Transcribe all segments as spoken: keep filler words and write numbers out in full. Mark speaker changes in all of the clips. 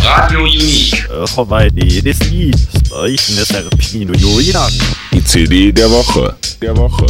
Speaker 1: Radio Unique.
Speaker 2: Heute das Lied, Zeichen der Pino Julian.
Speaker 3: Die C D der Woche. Der Woche.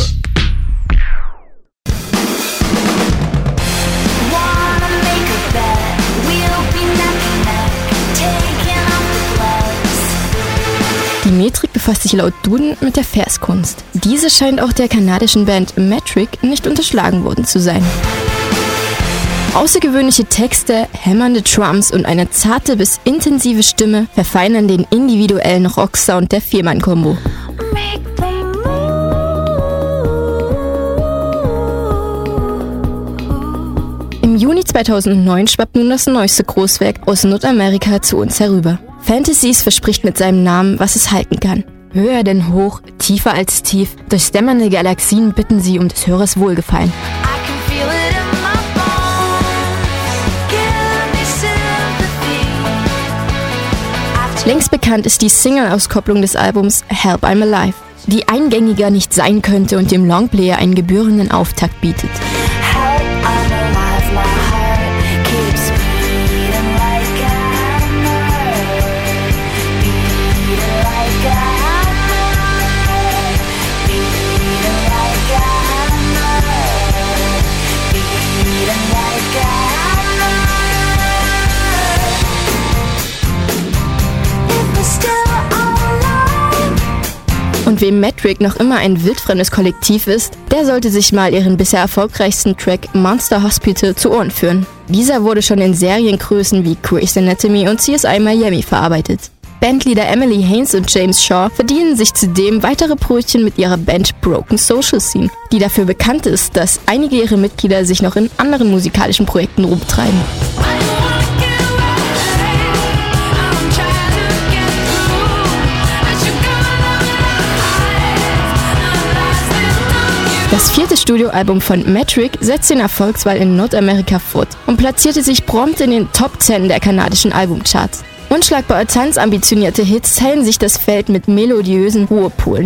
Speaker 4: Die Metrik befasst sich laut Duden mit der Verskunst. Diese scheint auch der kanadischen Band Metric nicht unterschlagen worden zu sein. Außergewöhnliche Texte, hämmernde Drums und eine zarte bis intensive Stimme verfeinern den individuellen Rocksound der Viermann-Kombo. Im Juni zweitausendneun schwappt nun das neueste Großwerk aus Nordamerika zu uns herüber. Fantasies verspricht mit seinem Namen, was es halten kann. Höher denn hoch, tiefer als tief, durch dämmernde Galaxien bitten sie um des Hörers Wohlgefallen. Längst bekannt ist die Single-Auskopplung des Albums Help I'm Alive, die eingängiger nicht sein könnte und dem Longplayer einen gebührenden Auftakt bietet. Und wem Metric noch immer ein wildfremdes Kollektiv ist, der sollte sich mal ihren bisher erfolgreichsten Track Monster Hospital zu Ohren führen. Dieser wurde schon in Seriengrößen wie Grey's Anatomy und C S I Miami verarbeitet. Bandleader Emily Haines und James Shaw verdienen sich zudem weitere Brötchen mit ihrer Band Broken Social Scene, die dafür bekannt ist, dass einige ihrer Mitglieder sich noch in anderen musikalischen Projekten rumtreiben. Das vierte Studioalbum von Metric setzt den Erfolgswall in Nordamerika fort und platzierte sich prompt in den Top zehn der kanadischen Albumcharts. Unschlagbar als ambitionierte Hits teilen sich das Feld mit melodiösen Ruhepolen.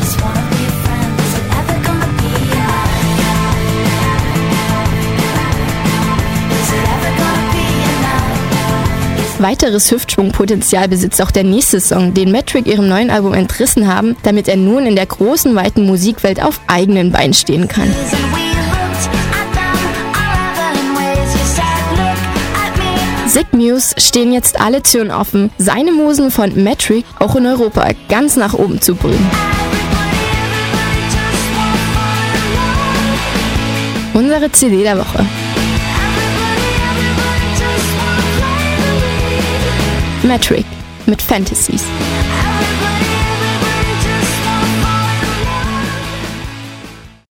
Speaker 4: Weiteres Hüftschwungpotenzial besitzt auch der nächste Song, den Metric ihrem neuen Album entrissen haben, damit er nun in der großen, weiten Musikwelt auf eigenen Beinen stehen kann. Sick Muse stehen jetzt alle Türen offen, seine Musen von Metric auch in Europa ganz nach oben zu bringen. Unsere C D der Woche. Metric mit Fantasies.